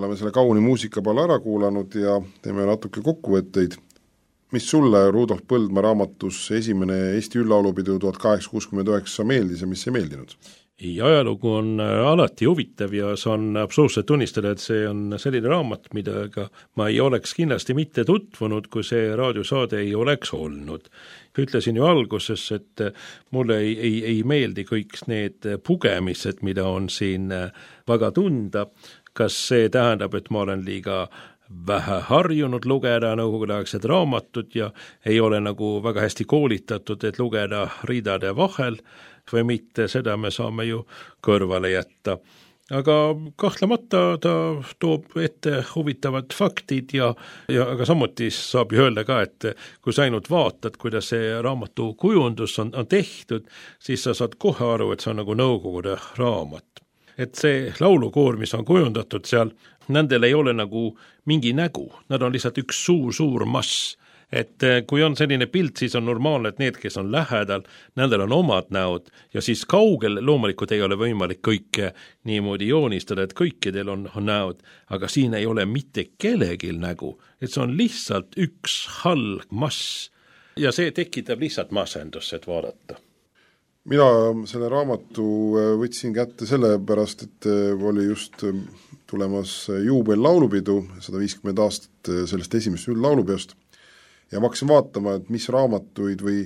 oleme selle kauni muusika peale ära kuulanud ja teeme natuke kokkuvõtteid. Mis sulle Rudolf Põldmäe raamatus esimene Eesti üldlaulupidu tuhat kaheksasada kuuskümmend üheksa meeldis ja mis ei meeldinud? Ei, ajalugu on alati huvitav ja saan absoluutselt tunnistada, et see on selline raamat, mida ma ei oleks kindlasti mitte tutvunud, kui see raadiosaade ei oleks olnud. Ütlesin ju alguses, et mulle ei, ei, ei meeldi kõik need pugemised, mida on siin väga tunda. Kas see tähendab, et ma olen liiga vähe harjunud lugeda nõukogudeaegsed raamatud ja ei ole nagu väga hästi koolitatud, et lugeda riidade vahel või mitte, seda me saame ju kõrvale jätta. Aga kahtlemata ta toob ette huvitavad faktid ja, ja aga samuti saab ju öelda ka, et kui sa ainult vaatad, kuidas see raamatu kujundus on, on tehtud, siis sa saad kohe aru, et see on nagu nõukogude raamat. Et see laulukoor, mis on kujundatud seal, nendel ei ole nagu mingi nägu, nad on lihtsalt üks suur-suur mass. Et kui on selline pilt, siis on normaalne, et need, kes on lähedal, nendel on omad näod ja siis kaugel loomulikult ei ole võimalik kõike niimoodi joonistada, et kõikidel on, on näod, aga siin ei ole mitte kellegil nägu, et see on lihtsalt üks hall mass ja see tekitab lihtsalt masendust, et vaadata. Mina selle raamatu võtsin kätte selle pärast, et oli just tulemas juubel laulupidu, sada viiskümmend aastat sellest esimest üldlaulupeost, ja ma hakkasin vaatama, et mis raamatuid või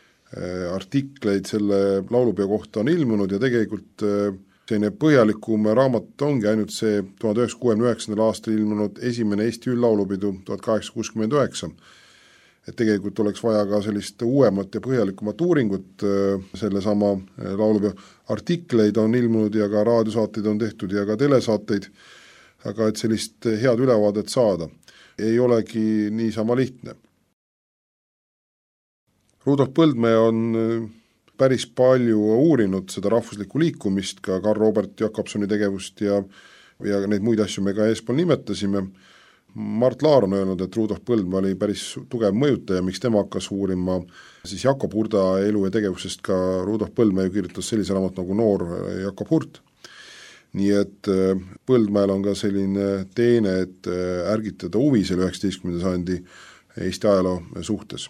artikleid selle laulupeo kohta on ilmunud ja tegelikult selline põhjalikum raamat ongi ainult see tuhat üheksasada kuuekümne üheksandal aastal ilmunud esimene Eesti üldlaulupidu tuhat kaheksasada kuuskümmend üheksa. Et tegelikult oleks vaja ka sellist uuemat ja põhjalikumat uuringut selle sama laulupeo. Artikleid on ilmunud ja ka raadiosaateid on tehtud ja ka telesaateid, aga et sellist head ülevaadet saada ei olegi niisama lihtne. Rudolf Põldmäe on päris palju uurinud seda rahvuslikku liikumist, ka Karl Robert Jakobsoni tegevust ja, ja neid muid asju me ka eespool nimetasime. Mart Laar on öelnud, et Rudolf Põldmäe oli päris tugev mõjutaja, miks tema hakkas uurima siis Jakob Hurda elu ja tegevusest, ka Rudolf Põldmäe kirjutas sellise raamat nagu Noor Jakob Hurt. Nii et Põldmäel on ka selline teene, et ärgitada huvi selle üheksateistkümnenda sajandi Eesti ajaloo suhtes.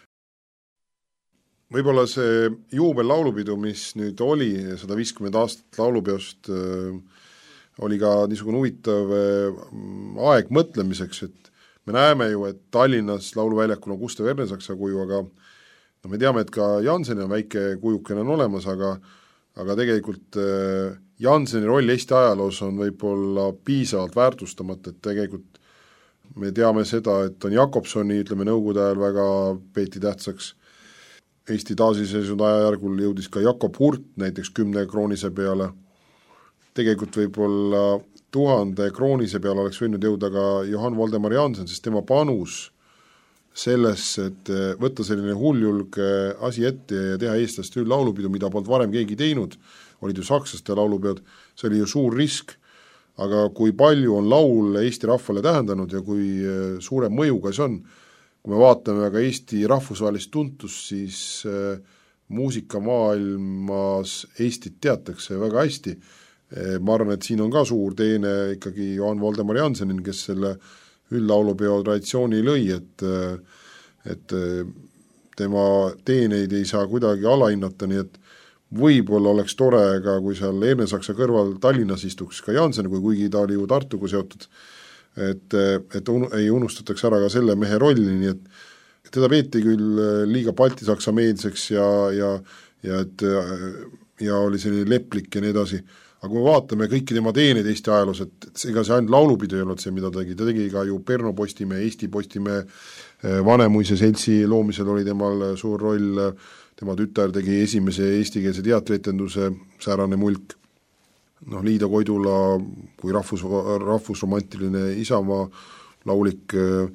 Võib-olla see juubel laulupidu, mis nüüd oli sada viiskümmend aastat laulupeost, oli ka niisugune huvitav aeg mõtlemiseks, et me näeme ju, et Tallinnas lauluväljakul on Gustav Ernesaksa kuju, aga no me teame, et ka Janseni on väike kujukene on olemas, aga, aga tegelikult Janseni roll Eesti ajaloos on võib-olla piisavalt väärtustamata, et tegelikult me teame seda, et on Jakobsoni, ütleme nõukogude ajal väga peeti tähtsaks. Eesti taasiseseisvunud ajajärgul jõudis ka Jakob Hurt näiteks kümne kroonise peale. Tegelikult võib-olla tuhande kroonise peale oleks võinud jõuda ka Johann Voldemar Jansen, sest tema panus sellesse, et võtta selline hulljulg asi ette ja teha eestlaste üldlaulupidu, mida polnud varem keegi teinud, olid ju sakslaste laulupeod, see oli ju suur risk, aga kui palju on laul Eesti rahvale tähendanud ja kui suure mõjuga see on, kui me vaatame aga Eesti rahvusvahelist tuntust, siis äh, muusikamaailmas Eestit teatakse väga hästi. E, ma arvan, et siin on ka suur teene ikkagi Johann Voldemar Jansenin, kes selle üldlaulupeo traditsiooni lõi, et, et tema teeneid ei saa kuidagi alahinnata, nii et võib-olla oleks tore ka, kui seal Ernesaksa kõrval Tallinnas istuks ka Jansen, kui kuigi ta oli ju Tartuga seotud, et, et un, ei unustataks ära ka selle mehe rolli, nii et, et teda peeti küll liiga baltisaksa meelseks ja, ja, ja, et, ja oli selline leplik ja nii edasi, aga kui me vaatame kõiki tema teeneid Eesti ajaloos, et, et ega see ainult laulupidu ei olnud see, mida ta tegi, ta tegi ka ju Perno Postimehe, Eesti Postimehe Vanemuise seltsi loomisel oli temal suur roll, tema tütar tegi esimese eestikeelse teatrietenduse Säärane mulk, noh, Liida Koidula kui rahvus, rahvusromantiline Isamaa laulik,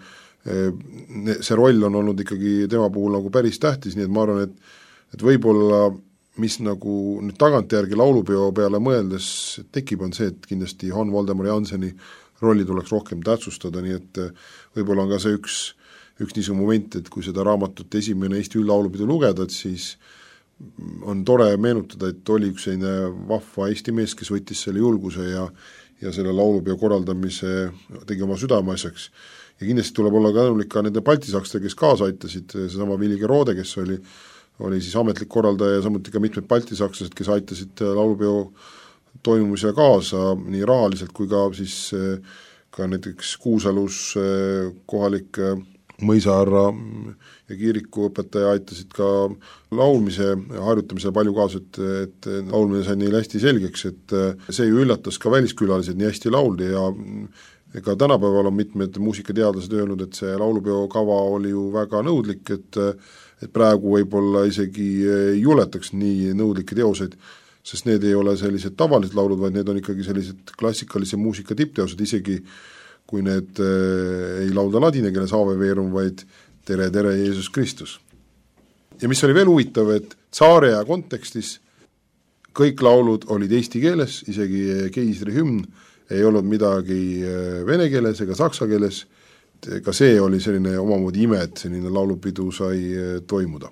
see roll on olnud ikkagi tema puhul nagu päris tähtis, nii et ma arvan, et, et võib-olla mis nagu nüüd tagantjärgi laulupeo peale mõeldes tekib, on see, et kindlasti Johann Voldemar Janseni rolli tuleks rohkem tähtsustada, nii et võib-olla on ka see üks, üks niisugune moment, et kui seda raamatut esimene Eesti üldlaulupidu lugeda, et siis on tore meenutada, et oli üks selline vahva Eesti mees, kes võttis selle julguse ja, ja selle laulupeo korraldamise tegi oma südameasjaks. Ja kindlasti tuleb olla tänulik ka nende baltisakslastele, kes kaasa aitasid, seesama Villige Roode, kes oli, oli siis ametlik korraldaja ja samuti ka mitmed baltisakslased, kes aitasid laulupeo toimumisele kaasa nii rahaliselt kui ka siis ka näiteks Kuusalus kohalik mõisaharra ja kiirikuõpetaja aitasid ka laulmise harjutamisele palju kaasa, et, et laulmine sai neile hästi selgeks, et see ju üllatas ka väliskülalised, nii hästi lauldi ja ega tänapäeval on mitmed muusikateadlased öelnud, et see laulupeo kava oli ju väga nõudlik, et, et praegu võib-olla isegi ei juletaks nii nõudlikke teoseid, sest need ei ole sellised tavalised laulud, vaid need on ikkagi sellised klassikalise muusika tippteosed, isegi kui need ei laulda ladina keeles Ave Verum, vaid Tere, tere, Jeesus Kristus. Ja mis oli veel huvitav, et Tsaariaja kontekstis kõik laulud olid eesti keeles, isegi keisri hümn ei olnud midagi vene keeles ega saksa keeles, ka see oli selline omamoodi ime, et selline laulupidu sai toimuda.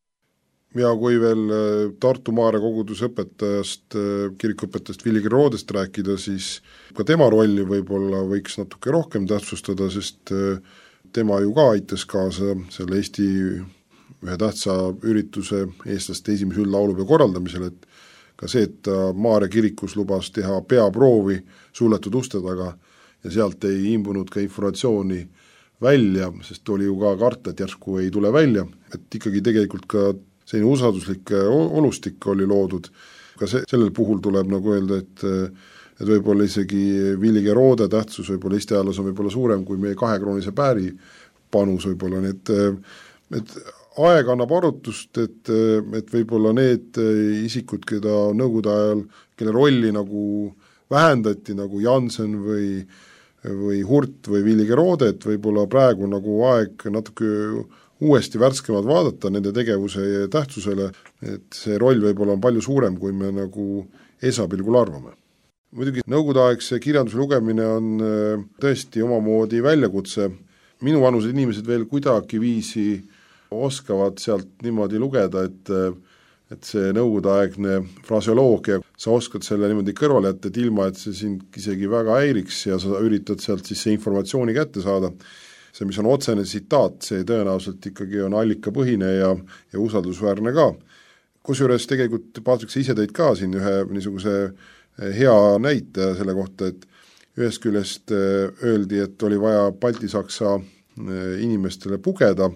Ja kui veel Tartu Maarja kogudusõpetajast, kirikuõpetajast Villige Roodest rääkida, siis ka tema rolli võib-olla võiks natuke rohkem tähtsustada, sest tema ju ka aitas kaasa selle Eesti ühe tähtsa ürituse eestlaste esimese üldlaulupeo korraldamisel, et ka see, et ta Maarja kirikus lubas teha peaproovi suletud uste taga ja sealt ei imbunud ka informatsiooni välja, sest oli ju ka karta, et järsku ei tule välja, et ikkagi tegelikult ka selline usalduslik olustik oli loodud, ka see, sellel puhul tuleb nagu öelda, et, et võib-olla isegi Villige Roode tähtsus võib-olla Eesti ajaloos on võib-olla suurem kui meie kahekroonise Pääri panus võib-olla, nii et, et aeg annab arutust, et, et võib-olla need isikud, keda nõukogude ajal, kelle rolli nagu vähendati, nagu Jansen või, või Hurt või Villige Roode, et võib-olla praegu nagu aeg natuke uuesti värskemad vaadata nende tegevuse tähtsusele, et see roll võib-olla on palju suurem, kui me nagu esapilgul arvame. Muidugi nõukogudeaegse kirjanduse lugemine on tõesti omamoodi väljakutse. Minu vanused inimesed veel kuidagi viisi oskavad sealt niimoodi lugeda, et, et see nõukogudeaegne fraseoloogia, sa oskad selle niimoodi kõrvale jätta, et ilma, et see sind isegi väga häiriks ja sa üritad sealt siis see informatsiooni kätte saada. See, mis on otsene tsitaat, see tõenäoliselt ikkagi on allikapõhine ja, ja usaldusväärne ka. Kusjuures tegelikult Paatrik, sa ise tõid ka siin ühe niisuguse hea näite selle kohta, et ühest küljest öeldi, et oli vaja Balti-Saksa inimestele pugeda,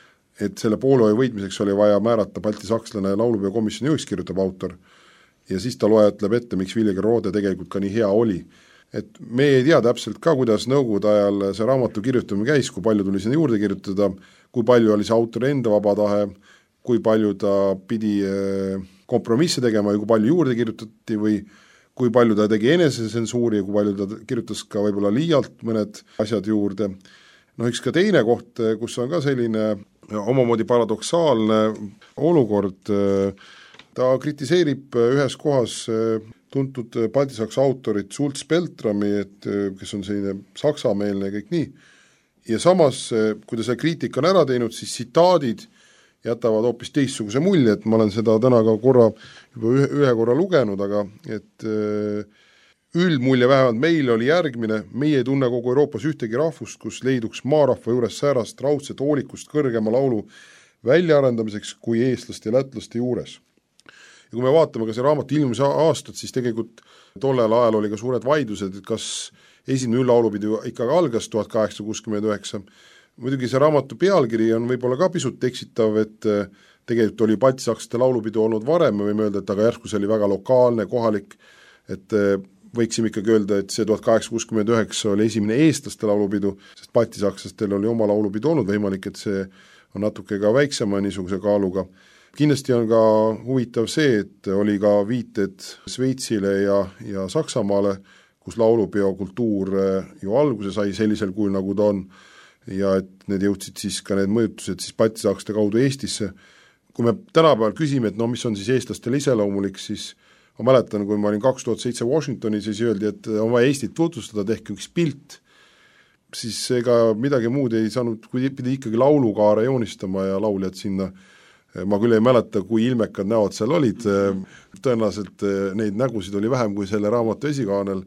et selle poolehoiu võitmiseks oli vaja määrata Balti-Sakslane laulupeo komisjoni juhiks, kirjutab autor, ja siis ta loetleb ette, miks Villige Roode tegelikult ka nii hea oli. Et me ei tea täpselt ka, kuidas nõukogude ajal see raamatu kirjutamine käis, kui palju tuli sinna juurde kirjutada, kui palju oli see autori enda vaba tahe, kui palju ta pidi kompromisse tegema ja kui palju juurde kirjutati või kui palju ta tegi enesetsensuuri ja kui palju ta kirjutas ka võib-olla liialt mõned asjad juurde. No üks ka teine koht, kus on ka selline omamoodi paradoksaalne olukord, ta kritiseerib ühes kohas tuntud baltisaksa autorit Sulz Beltrami, et kes on selline saksameelne ja kõik nii, ja samas, kui ta see kriitika on ära teinud, siis tsitaadid jätavad hoopis teistsuguse mulje, et ma olen seda täna ka korra, juba ühe, ühe korra lugenud, aga et üldmulje vähemalt meil oli järgmine, meie ei tunne kogu Euroopas ühtegi rahvust, kus leiduks maarahva juures säärast raudset hoolikust kõrgema laulu väljaarendamiseks kui eestlaste ja lätlaste juures. Ja kui me vaatame ka see raamatu ilmumise aastat, siis tegelikult tollel ajal oli ka suured vaidlused, et kas esimene üldlaulupidu ikkagi algas tuhat kaheksasada kuuskümmend üheksa. Muidugi see raamatu pealkiri on võib-olla ka pisut eksitav, et tegelikult oli baltisakslaste laulupidu olnud varem, me võime öelda, et aga järsku see oli väga lokaalne, kohalik, et võiksime ikkagi öelda, et see tuhat kaheksasada kuuskümmend üheksa oli esimene eestlaste laulupidu, sest baltisakslastel oli oma laulupidu olnud, võimalik, et see on natuke ka väiksema niisuguse kaaluga. Kindlasti on ka huvitav see, et oli ka viited Sveitsile ja, ja Saksamaale, kus laulupeo kultuur ju alguse sai sellisel kujul, nagu ta on, ja et need jõudsid siis ka need mõjutused siis baltisakslaste kaudu Eestisse. Kui me tänapäeval küsime, et no mis on siis eestlastele iseloomulik, siis ma mäletan, kui ma olin kaks tuhat seitse Washingtonis, siis öeldi, et on vaja Eestit tutvustada, tehke üks pilt, siis ega midagi muud ei saanud, kui pidi ikkagi laulukaare joonistama ja lauljad sinna. Ma küll ei mäleta, kui ilmekad näod seal olid, tõenäoliselt neid nägusid oli vähem kui selle raamatu esikaanel,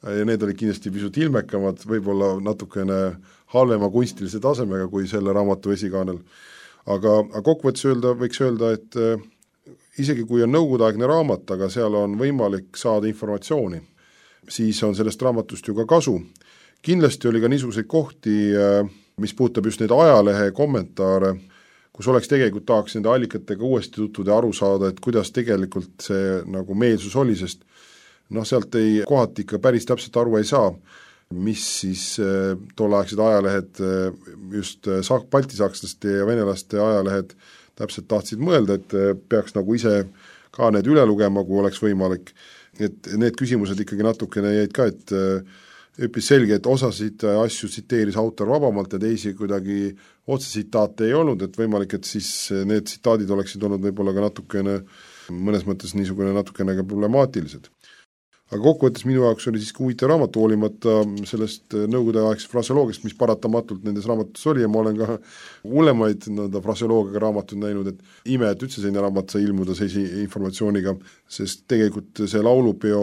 ja need olid kindlasti pisut ilmekamad, võib-olla natukene halvema kunstilise tasemega kui selle raamatu esikaanel. Aga, aga kokkuvõttes öelda, võiks öelda, et äh, isegi kui on nõukogudeaegne raamat, aga seal on võimalik saada informatsiooni, siis on sellest raamatust ju ka kasu. Kindlasti oli ka niisuguseid kohti, äh, mis puutab just neid ajalehe kommentaare, kus oleks tegelikult tahaks nende allikatega uuesti tutvuda ja aru saada, et kuidas tegelikult see nagu meelsus oli, sest noh, sealt ei kohati ikka päris täpselt aru ei saa, mis siis äh, tolleaegsed ajalehed, äh, just äh, baltisakslaste ja venelaste ajalehed täpselt tahtsid mõelda, et äh, peaks nagu ise ka need üle lugema, kui oleks võimalik. Et need küsimused ikkagi natukene jäid ka, et äh, üpis selge, et osasid asju tsiteeris autor vabamalt ja teisi kuidagi otsesitaate ei olnud, et võimalik, et siis need tsitaadid oleksid olnud võib-olla ka natukene, mõnes mõttes niisugune natukene ka problemaatilised. Aga kokkuvõttes minu jaoks oli siiski huvitav raamatu, hoolimata sellest nõukogudeaegsest fraseoloogiast, mis paratamatult nendes raamatus oli ja ma olen ka hullemaid nõnda fraseoloogiaga raamatud näinud, et ime, et üldse selline raamat sai ilmuda sellise informatsiooniga, sest tegelikult see laulupeo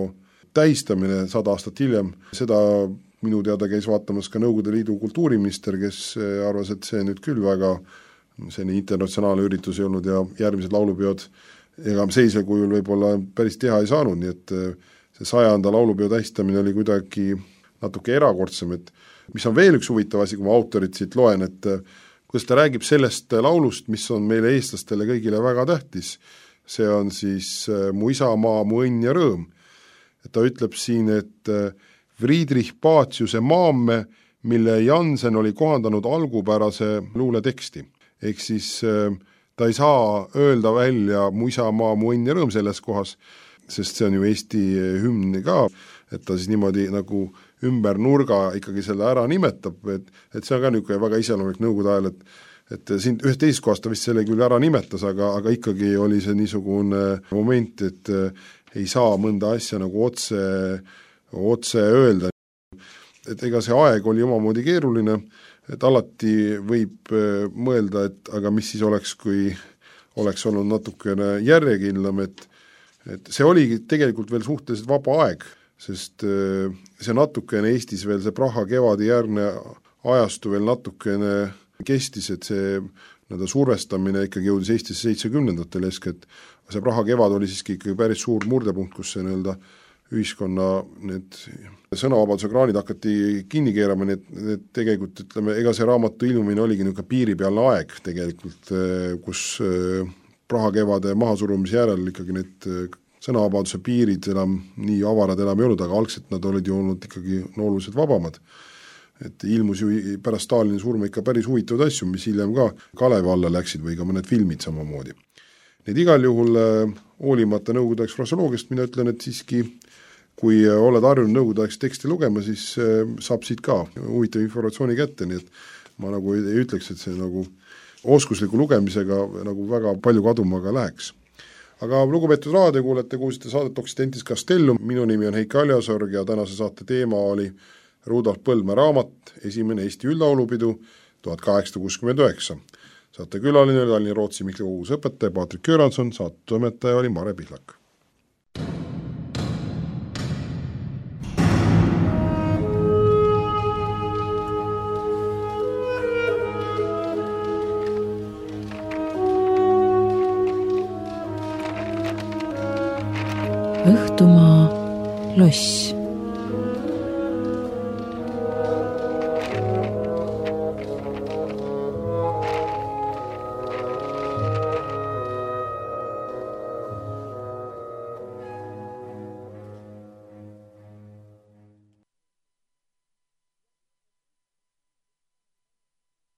tähistamine sada aastat hiljem, seda minu teada käis vaatamas ka Nõukogude Liidu kultuuriminister, kes arvas, et see nüüd küll väga selline internatsionaalne üritus ei olnud ja järgmised laulupeod ega sellisel kujul võib-olla päris teha ei saanud, nii et see sajanda laulupeo tähistamine oli kuidagi natuke erakordsem, et mis on veel üks huvitav asi, kui ma autorit siit loen, et kuidas ta räägib sellest laulust, mis on meile eestlastele kõigile väga tähtis, see on siis Mu isamaa, mu õnn ja rõõm. Et ta ütleb siin, et Friedrich Paciuse Maamme, mille Jansen oli kohandanud algupärase luule teksti. Ehk siis ta ei saa öelda välja Mu isamaa, mu õnn ja rõõm selles kohas, sest see on ju Eesti hümn ka, et ta siis niimoodi nagu ümber nurga ikkagi selle ära nimetab, et, et see on ka niisugune väga iseloomulik nõukogude ajal, et et siin ühes teises kohas ta vist selle küll ära nimetas, aga, aga ikkagi oli see niisugune moment, et ei saa mõnda asja nagu otse, otse öelda. Et ega see aeg oli omamoodi keeruline, et alati võib mõelda, et aga mis siis oleks, kui oleks olnud natukene järjekindlam, et, et see oligi tegelikult veel suhteliselt vaba aeg, sest see natukene Eestis veel see Praha kevadi järgne ajastu veel natukene kestis, et see nõnda survestamine ikkagi jõudis Eestisse seitsmekümnendatel esk, et see Praha kevad oli siiski ikkagi päris suur murdepunkt, kus see nõnda ühiskonna need sõnavabaduse kraanid hakati kinni keerama, nii et, et tegelikult ütleme, ega see raamatu ilmumine oligi niisugune piiripealne aeg tegelikult, kus Praha kevade mahasurumise järel ikkagi need sõnavabaduse piirid enam nii avarad enam ei olnud, aga algselt nad olid ju olnud ikkagi oluliselt vabamad. Et ilmus ju pärast Stalini surma ikka päris huvitavad asju, mis hiljem ka Kalevi alla läksid või ka mõned filmid samamoodi. Need igal juhul hoolimata nõukogudeaegse fraseoloogiast mina ütlen, et siiski kui oled harjunud nõukogudeaegse teksti lugema, siis saab siit ka huvitav informatsiooni kätte, nii et ma nagu ei ütleks, et see nagu oskusliku lugemisega nagu väga palju kaduma ka läheks. Aga lugupeetud raadiokuulajate, kuulsite saadet Occidentis Castellum, minu nimi on Heiki Aljasorg ja tänase saate teema oli Rudolf Põldmäe raamat, esimene Eesti üldlaulupidu tuhat kaheksasada kuuskümmend üheksa. Saate külaline oli Tallinna Rootsi Mihkli koguse õpetaja Patrik Göransson, saate toimetaja oli Mare Pihlak. Õhtumaa loss.